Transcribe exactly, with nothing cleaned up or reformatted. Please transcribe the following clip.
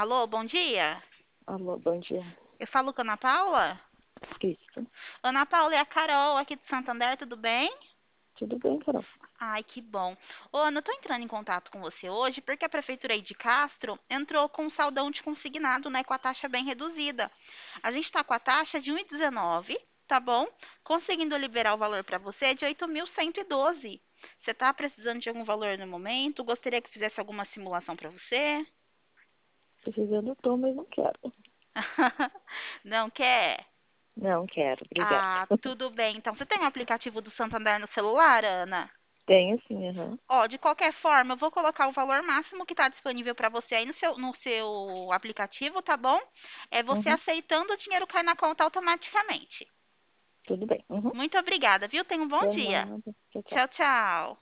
Alô, bom dia. Alô, bom dia. Eu falo com a Ana Paula? Isso. Ana Paula é a Carol aqui de Santander, tudo bem? Tudo bem, Carol? Ai, que bom. Ô, Ana, eu tô entrando em contato com você hoje porque a Prefeitura aí de Castro entrou com um saldão de consignado, né, com a taxa bem reduzida. A gente tá com a taxa de um e dezenove, tá bom? Conseguindo liberar o valor para você de oito mil cento e doze. Você tá precisando de algum valor no momento? Gostaria que fizesse alguma simulação para você? Precisando tô, mas não quero. Não quer? Não quero, obrigada. Ah, tudo bem. Então, você tem um aplicativo do Santander no celular, Ana? Tenho sim, aham. Ó, de qualquer forma, eu vou colocar o valor máximo que está disponível para você aí no seu, no seu aplicativo, tá bom? É você Uhum. aceitando, o dinheiro cai na conta automaticamente. Tudo bem. Uhum. Muito obrigada, viu? Tenha um bom De dia. nada. Tchau, tchau. Tchau, tchau.